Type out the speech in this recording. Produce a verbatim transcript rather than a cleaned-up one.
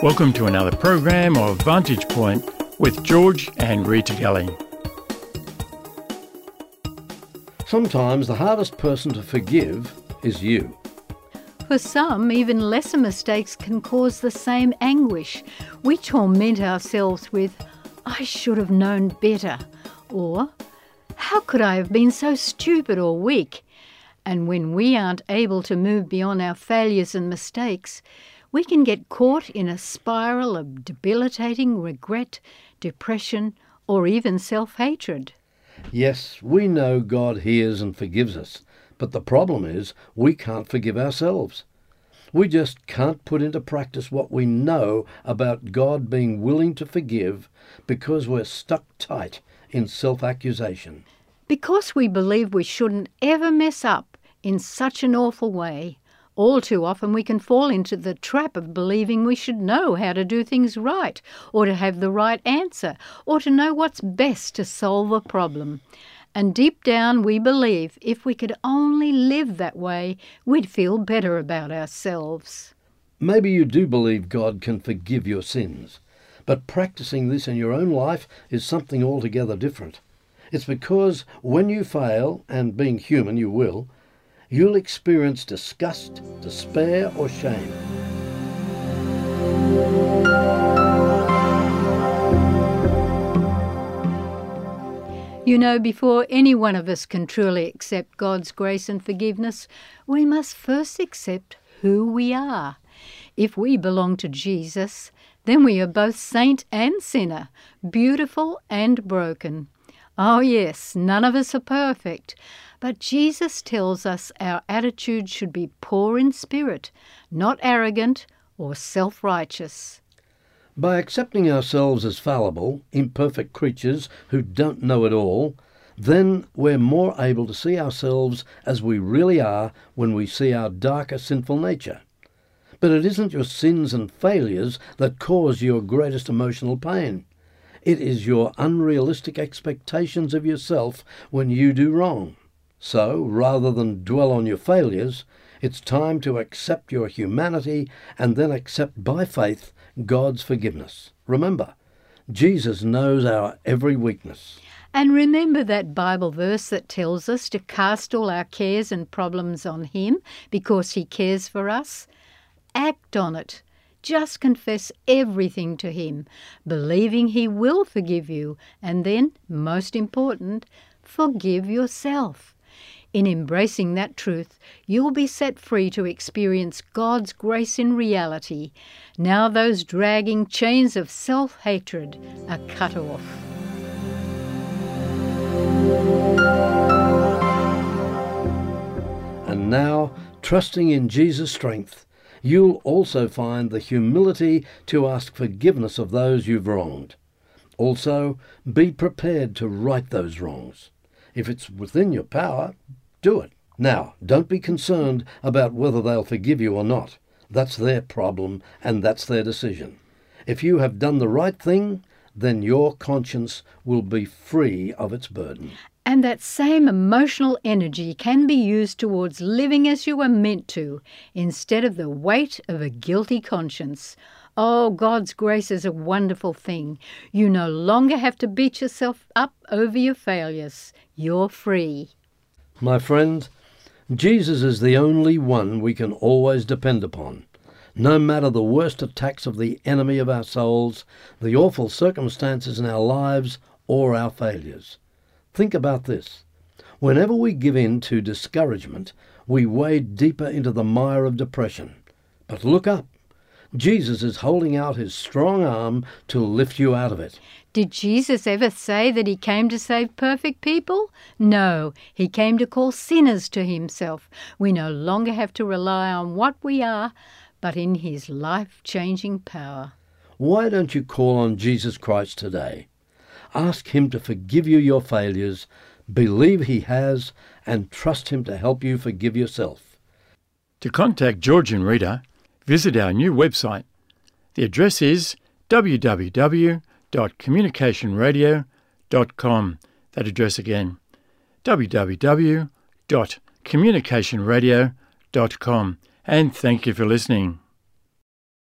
Welcome to another program of Vantage Point with George and Rita Kelly. Sometimes the hardest person to forgive is you. For some, even lesser mistakes can cause the same anguish. We torment ourselves with, "I should have known better," or "How could I have been so stupid or weak?" And when we aren't able to move beyond our failures and mistakes, we can get caught in a spiral of debilitating regret, depression, or even self-hatred. Yes, we know God hears and forgives us, but the problem is we can't forgive ourselves. We just can't put into practice what we know about God being willing to forgive because we're stuck tight in self-accusation. Because we believe we shouldn't ever mess up in such an awful way, all too often we can fall into the trap of believing we should know how to do things right, or to have the right answer, or to know what's best to solve a problem. And deep down we believe if we could only live that way, we'd feel better about ourselves. Maybe you do believe God can forgive your sins, but practicing this in your own life is something altogether different. It's because when you fail, and being human you will, you'll experience disgust, despair, or shame. You know, before any one of us can truly accept God's grace and forgiveness, we must first accept who we are. If we belong to Jesus, then we are both saint and sinner, beautiful and broken. Oh yes, none of us are perfect, but Jesus tells us our attitude should be poor in spirit, not arrogant or self-righteous. By accepting ourselves as fallible, imperfect creatures who don't know it all, then we're more able to see ourselves as we really are when we see our darker sinful nature. But it isn't your sins and failures that cause your greatest emotional pain. It is your unrealistic expectations of yourself when you do wrong. So, rather than dwell on your failures, it's time to accept your humanity and then accept by faith God's forgiveness. Remember, Jesus knows our every weakness. And remember that Bible verse that tells us to cast all our cares and problems on Him because He cares for us? Act on it. Just confess everything to Him, believing He will forgive you, and then, most important, forgive yourself. In embracing that truth, you'll be set free to experience God's grace in reality. Now those dragging chains of self-hatred are cut off. And now, trusting in Jesus' strength, you'll also find the humility to ask forgiveness of those you've wronged. Also, be prepared to right those wrongs. If it's within your power, do it. Now, don't be concerned about whether they'll forgive you or not. That's their problem and that's their decision. If you have done the right thing, then your conscience will be free of its burden. And that same emotional energy can be used towards living as you were meant to, instead of the weight of a guilty conscience. Oh, God's grace is a wonderful thing. You no longer have to beat yourself up over your failures. You're free. My friend, Jesus is the only one we can always depend upon. No matter the worst attacks of the enemy of our souls, the awful circumstances in our lives, or our failures. Think about this. Whenever we give in to discouragement, we wade deeper into the mire of depression. But look up. Jesus is holding out His strong arm to lift you out of it. Did Jesus ever say that He came to save perfect people? No, He came to call sinners to Himself. We no longer have to rely on what we are, but in His life-changing power. Why don't you call on Jesus Christ today? Ask Him to forgive you your failures, believe He has, and trust Him to help you forgive yourself. To contact George and Rita, visit our new website. The address is w w w dot communication radio dot com. That address again, w w w dot communication radio dot com. And thank you for listening.